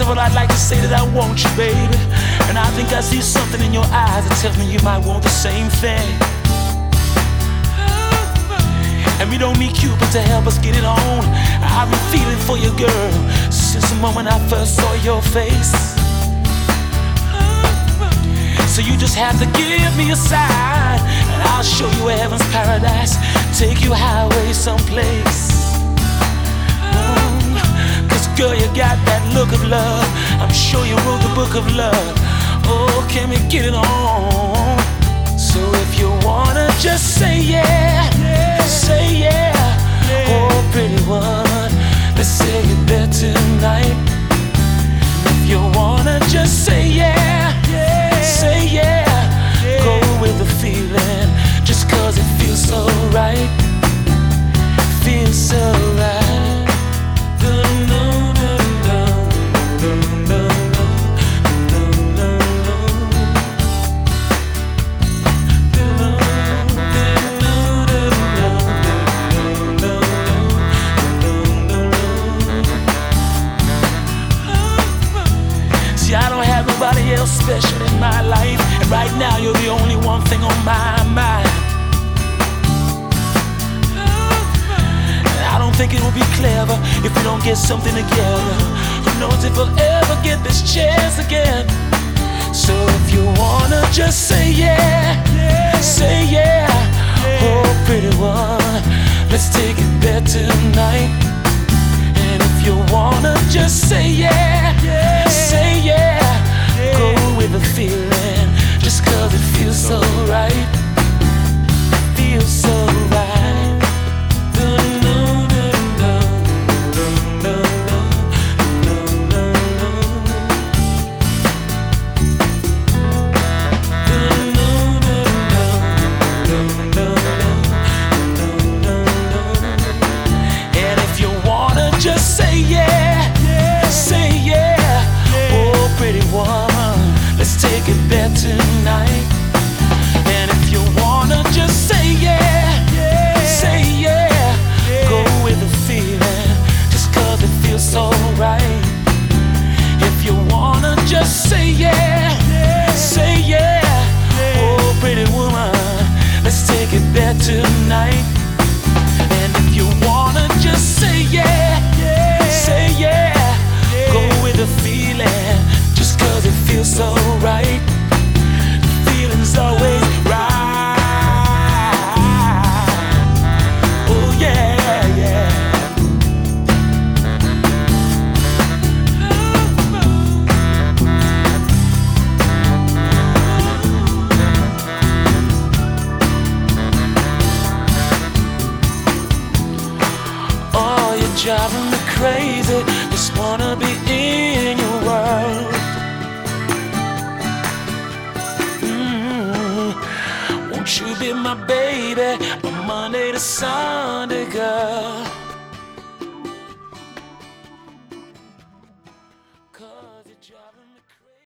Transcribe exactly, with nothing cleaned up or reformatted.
of all, I'd like to say that I want you, baby. And I think I see something in your eyes that tells me you might want the same thing. And we don't need Cupid to help us get it on. I've been feeling for you, girl, since the moment I first saw your face. So you just have to give me a sign, and I'll show you a heaven's paradise, take you highway someplace. Mm, Cause girl, you got that look of love, I'm sure you wrote the book of love. Oh, can we get it on? So if you wanna just say yeah, yeah. Say yeah, yeah. Oh pretty one, let's say it there tonight. If you wanna just say yeah, yeah. Say yeah, yeah. Go with the feeling, just cause it feels so right. Feels so right. Dun, dun, dun, dun, dun, dun. I don't have nobody else special in my life, and right now you're the only one thing on my mind. And I don't think it would be clever if we don't get something together. Who knows if we'll ever get this chance again? So if you wanna just say yeah, yeah. Say yeah, yeah. Oh pretty one, let's take it there tonight. And if you wanna just say yeah, yeah. Say yeah, yeah. Go with the feeling, just cause it feels so right. Feels so right. Dun, dun, dun, dun, dun, dun, dun, dun, dun. And if you wanna just say yeah, yeah. Say yeah, yeah. Oh pretty one, let's take it there tonight. And if you wanna just say yeah, yeah. Say yeah, yeah. Go with the feeling, just cause it feels so right. If you wanna just say yeah, yeah. Say yeah, yeah. Oh pretty woman, let's take it there tonight. And if you wanna just say yeah, yeah. Say yeah, yeah. Go with the feeling, just cause it feels so right. The feeling's always right. Oh yeah, yeah. Oh, you're driving me crazy, just wanna be in your world. Mm-hmm. Won't you be my baby, my Monday to Sunday girl?